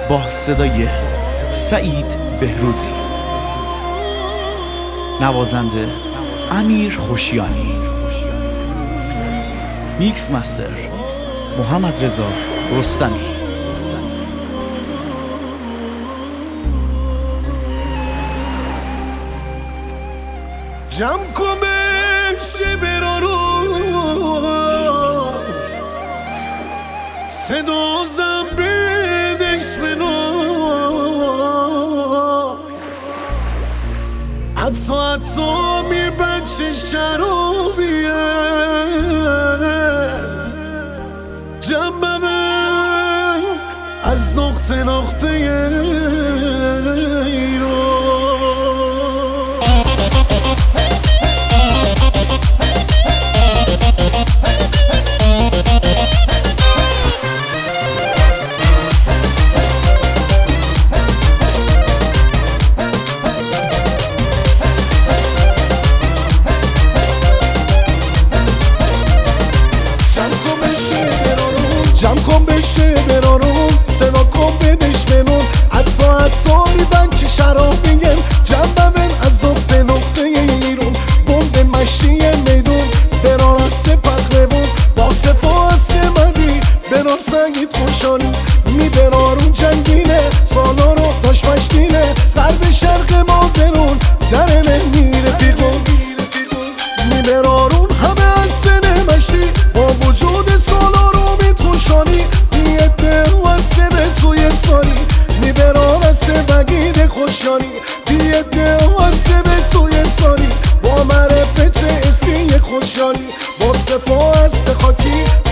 با صدای سعید بهروزی، نوازنده امیر خوشیانی، میکس مستر محمد رضا رستمی. جمع کمش برارو صدازم بدش منو حتی می بچه شرابیه جنبمه از نقطه ایران. جمع کن بشه برارون صدا کن بدش بنون حتی میبن چه شراب میگن جنبه من از نقطه ایرون بمب مشی میدون برار از سپق روون با صفا از سمدی برار سنگید خوشانی می برارون جنگینه سالا رو داشت مشتینه غرب شرق ما درون درنه میره فیقون می برارون همه از سنه مشی با وجود سالا رو خوشانی بیده و سبه توی ساری میبران از بگید خوشانی بیده و سبه توی ساری با معرفت اسی خوشانی با صفا از خاکی